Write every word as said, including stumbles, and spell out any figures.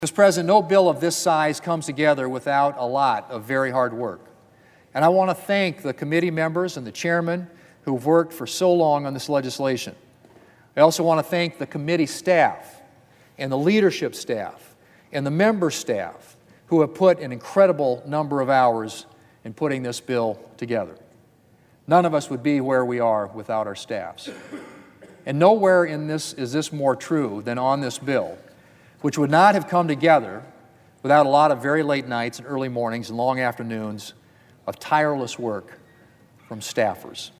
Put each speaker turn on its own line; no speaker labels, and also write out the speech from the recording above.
Mister President, no bill of this size comes together without a lot of very hard work. And I want to thank the committee members and the chairman who've worked for so long on this legislation. I also want to thank the committee staff and the leadership staff and the member staff who have put an incredible number of hours in putting this bill together. None of us would be where we are without our staffs. And nowhere in this is this more true than on this bill, which would not have come together without a lot of very late nights and early mornings and long afternoons of tireless work from staffers.